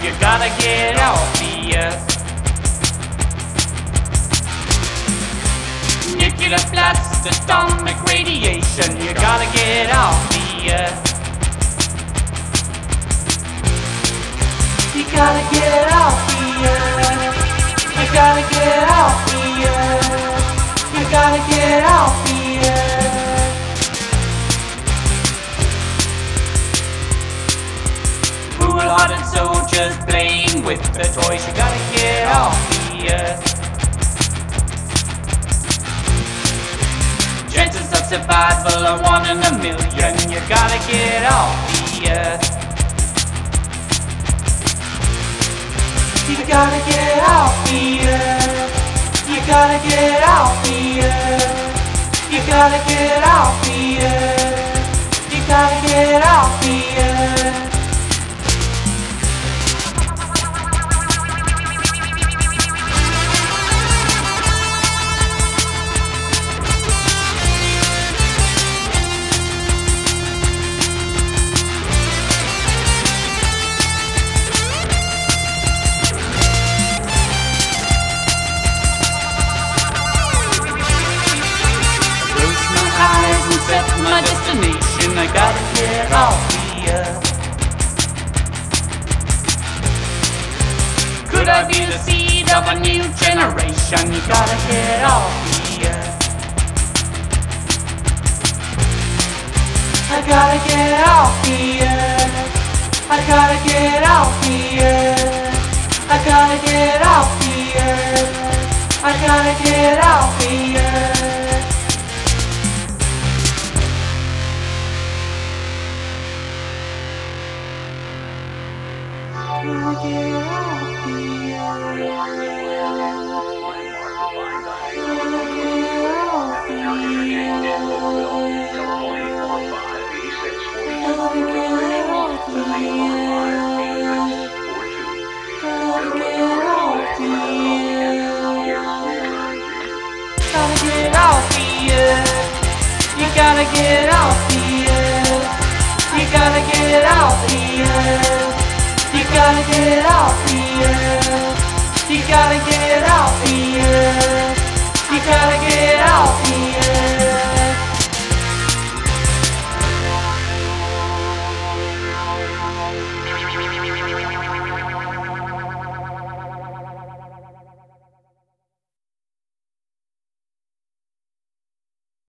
You gotta get off the earth. Nuclear blast, atomic radiation. You gotta get off the earth. You gotta get off the earth. You gotta get off the earth. You gotta get off the earth. Cool-hearted soldiers playing with the toys. You gotta get off the earth. Chances of survival are 1 in a million. You gotta get off the earth. You gotta get off the earth. You gotta get off the earth. You gotta get off the earth. You gotta get off the earth. My destination, I gotta get off the earth. Could I be the seed of a new generation? You gotta get off the earth. I gotta get off the earth. I gotta get off the earth. I gotta get off the earth. I gotta get off the earth. You gotta get off the earth. You gotta get off the earth. You gotta get off the earth.